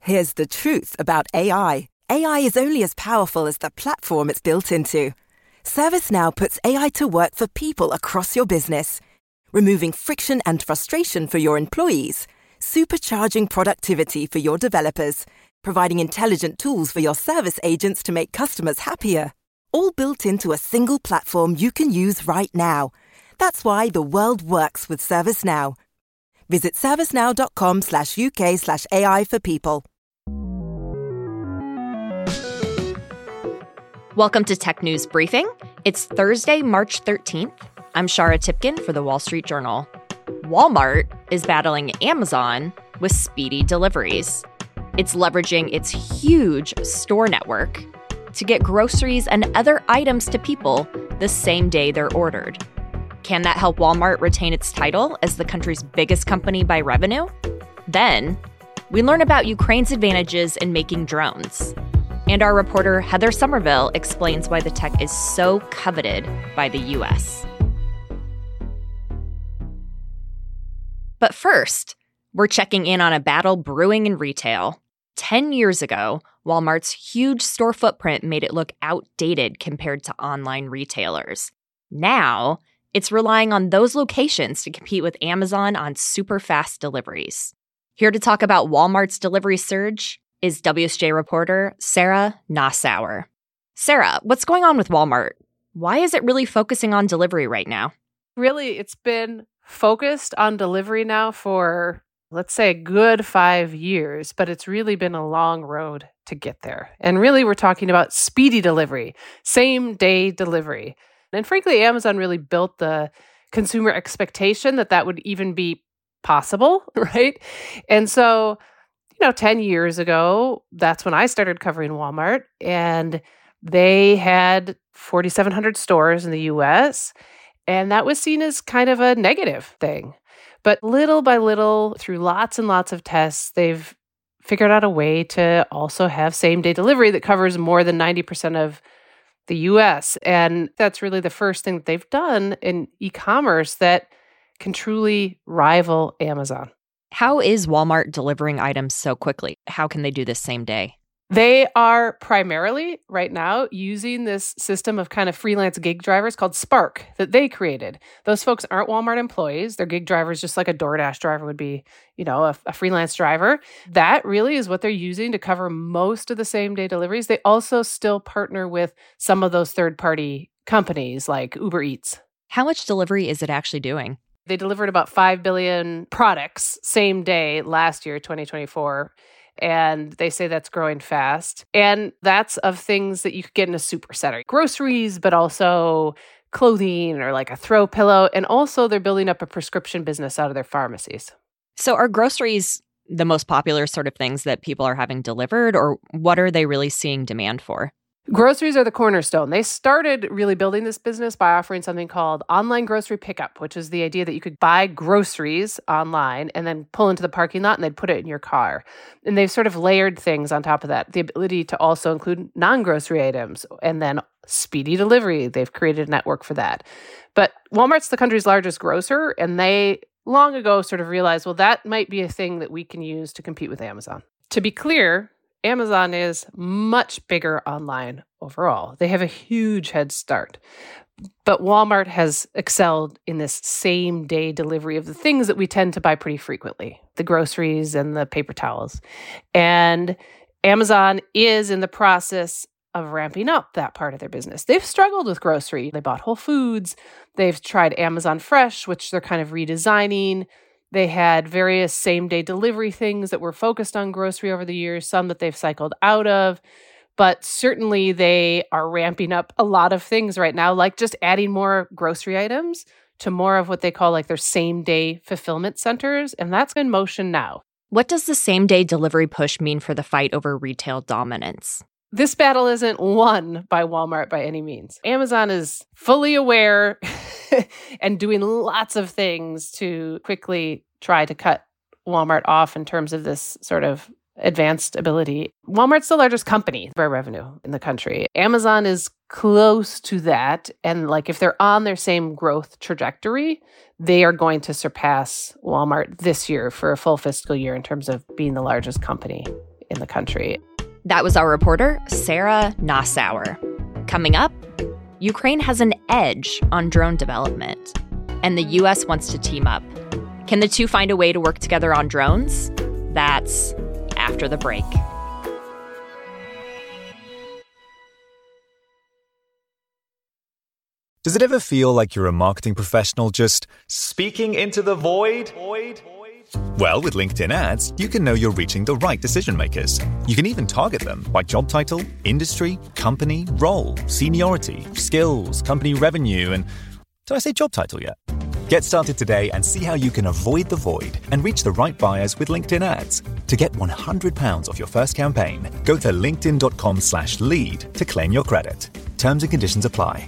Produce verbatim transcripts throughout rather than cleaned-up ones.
Here's the truth about A I. A I is only as powerful as the platform it's built into. ServiceNow puts A I to work for people across your business, removing friction and frustration for your employees, supercharging productivity for your developers, providing intelligent tools for your service agents to make customers happier. All built into a single platform you can use right now. That's why the world works with ServiceNow. Visit servicenow.com slash UK slash AI for people. Welcome to Tech News Briefing. It's Thursday, March thirteenth. I'm Shara Tipkin for The Wall Street Journal. Walmart is battling Amazon with speedy deliveries. It's leveraging its huge store network to get groceries and other items to people the same day they're ordered. Can that help Walmart retain its title as the country's biggest company by revenue? Then, we learn about Ukraine's advantages in making drones. And our reporter Heather Somerville explains why the tech is so coveted by the U S. But first, we're checking in on a battle brewing in retail. Ten years ago, Walmart's huge store footprint made it look outdated compared to online retailers. Now, it's relying on those locations to compete with Amazon on super fast deliveries. Here to talk about Walmart's delivery surge is W S J reporter Sarah Nassauer. Sarah, what's going on with Walmart? Why is it really focusing on delivery right now? Really, it's been focused on delivery now for, let's say, a good five years, but it's really been a long road to get there. And really, we're talking about speedy delivery, same-day delivery. And frankly, Amazon really built the consumer expectation that that would even be possible, right? And so, you know, ten years ago, that's when I started covering Walmart, and they had four thousand seven hundred stores in the U S, and that was seen as kind of a negative thing. But little by little, through lots and lots of tests, they've figured out a way to also have same-day delivery that covers more than ninety percent of the U S. And that's really the first thing that they've done in e-commerce that can truly rival Amazon. How is Walmart delivering items so quickly? How can they do this same day? They are primarily, right now, using this system of kind of freelance gig drivers called Spark that they created. Those folks aren't Walmart employees. They're gig drivers, just like a DoorDash driver would be, you know, a, a freelance driver. That really is what they're using to cover most of the same-day deliveries. They also still partner with some of those third-party companies like Uber Eats. How much delivery is it actually doing? They delivered about five billion products same day last year, twenty twenty-four. And they say that's growing fast. And that's of things that you could get in a supercenter. Groceries, but also clothing or like a throw pillow. And also they're building up a prescription business out of their pharmacies. So are groceries the most popular sort of things that people are having delivered, or what are they really seeing demand for? Groceries are the cornerstone. They started really building this business by offering something called online grocery pickup, which is the idea that you could buy groceries online and then pull into the parking lot and they'd put it in your car. And they've sort of layered things on top of that. The ability to also include non-grocery items and then speedy delivery. They've created a network for that. But Walmart's the country's largest grocer, and they long ago sort of realized, well, that might be a thing that we can use to compete with Amazon. To be clear, Amazon is much bigger online overall. They have a huge head start. But Walmart has excelled in this same-day delivery of the things that we tend to buy pretty frequently, the groceries and the paper towels. And Amazon is in the process of ramping up that part of their business. They've struggled with grocery. They bought Whole Foods. They've tried Amazon Fresh, which they're kind of redesigning. They had various same-day delivery things that were focused on grocery over the years, some that they've cycled out of. But certainly they are ramping up a lot of things right now, like just adding more grocery items to more of what they call like their same-day fulfillment centers. And that's in motion now. What does the same-day delivery push mean for the fight over retail dominance? This battle isn't won by Walmart by any means. Amazon is fully aware and doing lots of things to quickly try to cut Walmart off in terms of this sort of advanced ability. Walmart's the largest company by revenue in the country. Amazon is close to that. And like if they're on their same growth trajectory, they are going to surpass Walmart this year for a full fiscal year in terms of being the largest company in in the country. That was our reporter, Sarah Nassauer. Coming up, Ukraine has an edge on drone development, and the U S wants to team up. Can the two find a way to work together on drones? That's after the break. Does it ever feel like you're a marketing professional just speaking into the void? Well, with LinkedIn ads, you can know you're reaching the right decision makers. You can even target them by job title, industry, company, role, seniority, skills, company revenue, and did I say job title yet? Get started today and see how you can avoid the void and reach the right buyers with LinkedIn ads. To get one hundred pounds off your first campaign, go to linkedin.com slash lead to claim your credit. Terms and conditions apply.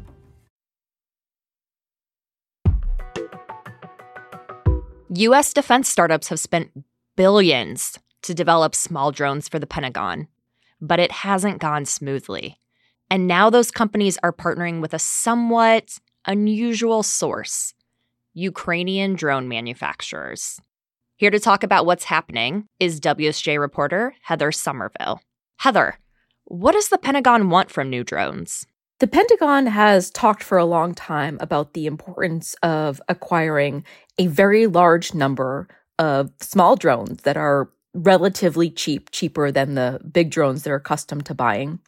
U S defense startups have spent billions to develop small drones for the Pentagon, but it hasn't gone smoothly. And now those companies are partnering with a somewhat unusual source, Ukrainian drone manufacturers. Here to talk about what's happening is W S J reporter Heather Somerville. Heather, what does the Pentagon want from new drones? The Pentagon has talked for a long time about the importance of acquiring a very large number of small drones that are relatively cheap, cheaper than the big drones they're accustomed to buying,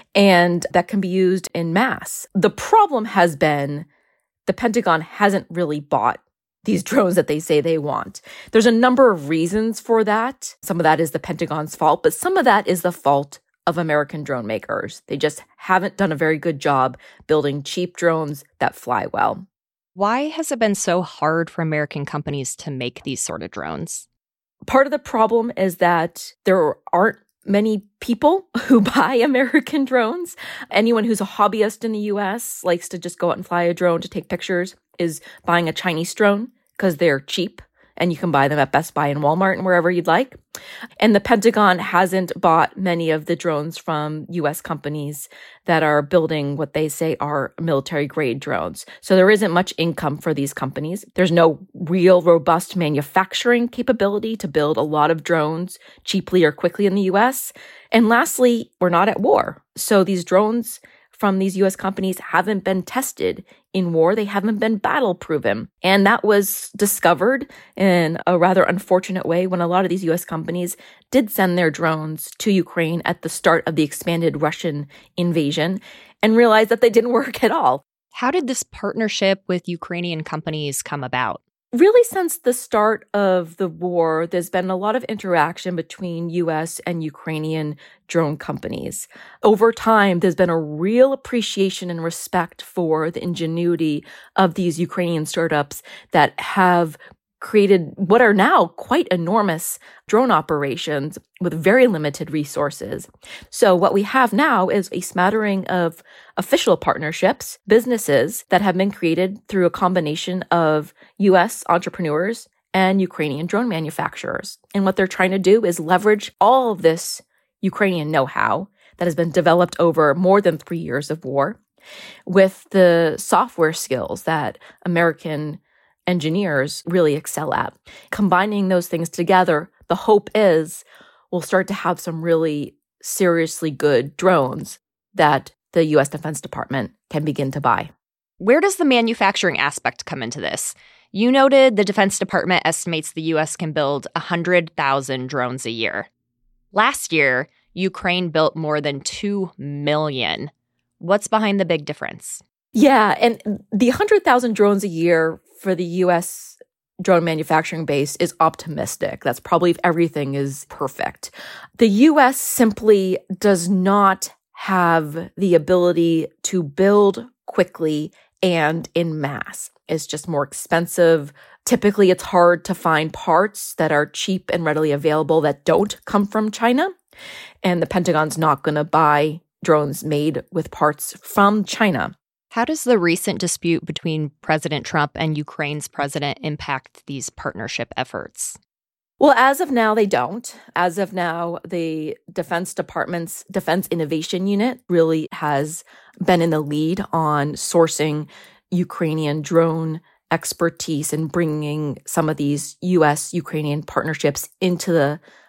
and that can be used in mass. The problem has been the Pentagon hasn't really bought these drones that they say they want. There's a number of reasons for that. Some of that is the Pentagon's fault, but some of that is the fault of American drone makers. They just haven't done a very good job building cheap drones that fly well. Why has it been so hard for American companies to make these sort of drones? Part of the problem is that there aren't many people who buy American drones. Anyone who's a hobbyist in the U S likes to just go out and fly a drone to take pictures, is buying a Chinese drone because they're cheap and you can buy them at Best Buy and Walmart and wherever you'd like. And the Pentagon hasn't bought many of the drones from U S companies that are building what they say are military-grade drones. So there isn't much income for these companies. There's no real robust manufacturing capability to build a lot of drones cheaply or quickly in the U S. And lastly, we're not at war. So these drones from these U S companies haven't been tested in war. They haven't been battle-proven. And that was discovered in a rather unfortunate way when a lot of these U S companies did send their drones to Ukraine at the start of the expanded Russian invasion and realized that they didn't work at all. How did this partnership with Ukrainian companies come about? Really, since the start of the war, there's been a lot of interaction between U S and Ukrainian drone companies. Over time, there's been a real appreciation and respect for the ingenuity of these Ukrainian startups that have created what are now quite enormous drone operations with very limited resources. So what we have now is a smattering of official partnerships, businesses that have been created through a combination of U S entrepreneurs and Ukrainian drone manufacturers. And what they're trying to do is leverage all of this Ukrainian know-how that has been developed over more than three years of war with the software skills that American engineers really excel at. Combining those things together, the hope is we'll start to have some really seriously good drones that the U S Defense Department can begin to buy. Where does the manufacturing aspect come into this? You noted the Defense Department estimates the U S can build one hundred thousand drones a year. Last year, Ukraine built more than two million. What's behind the big difference? Yeah, and the one hundred thousand drones a year for the U S drone manufacturing base is optimistic. That's probably if everything is perfect. The U S simply does not have the ability to build quickly and in mass. It's just more expensive. Typically, it's hard to find parts that are cheap and readily available that don't come from China. And the Pentagon's not going to buy drones made with parts from China. How does the recent dispute between President Trump and Ukraine's president impact these partnership efforts? Well, as of now, they don't. As of now, the Defense Department's Defense Innovation Unit really has been in the lead on sourcing Ukrainian drone expertise and bringing some of these U S Ukrainian partnerships into the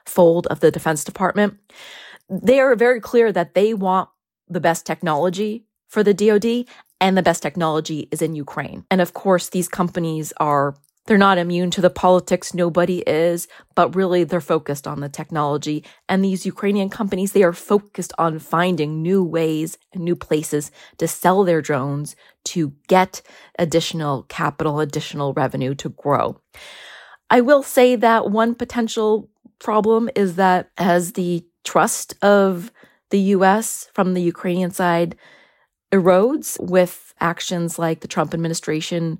fold of the Defense Department. They are very clear that they want the best technology for the D O D, and the best technology is in Ukraine. And of course, these companies are, they're not immune to the politics. Nobody is, but really they're focused on the technology. And these Ukrainian companies, they are focused on finding new ways and new places to sell their drones to get additional capital, additional revenue to grow. I will say that one potential problem is that as the trust of the U S from the Ukrainian side erodes with actions like the Trump administration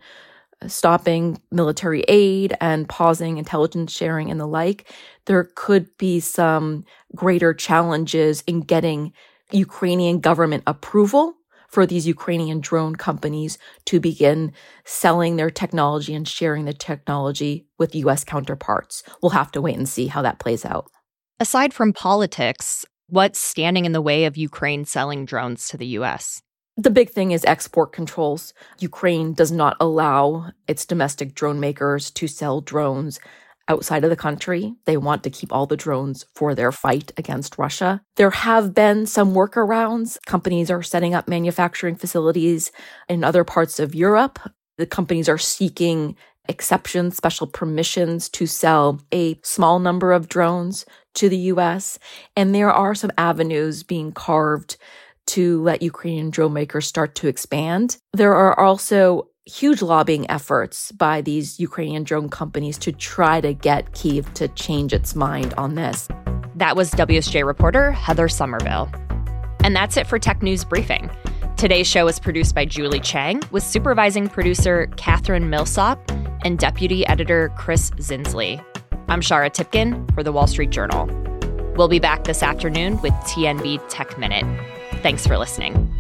stopping military aid and pausing intelligence sharing and the like, there could be some greater challenges in getting Ukrainian government approval for these Ukrainian drone companies to begin selling their technology and sharing the technology with U S counterparts. We'll have to wait and see how that plays out. Aside from politics, what's standing in the way of Ukraine selling drones to the U S? The big thing is export controls. Ukraine does not allow its domestic drone makers to sell drones outside of the country. They want to keep all the drones for their fight against Russia. There have been some workarounds. Companies are setting up manufacturing facilities in other parts of Europe. The companies are seeking exceptions, special permissions to sell a small number of drones to the U S. And there are some avenues being carved to let Ukrainian drone makers start to expand. There are also huge lobbying efforts by these Ukrainian drone companies to try to get Kyiv to change its mind on this. That was W S J reporter Heather Somerville. And that's it for Tech News Briefing. Today's show was produced by Julie Chang, with supervising producer Catherine Millsop and deputy editor Chris Zinsley. I'm Shara Tipkin for The Wall Street Journal. We'll be back this afternoon with T N B Tech Minute. Thanks for listening.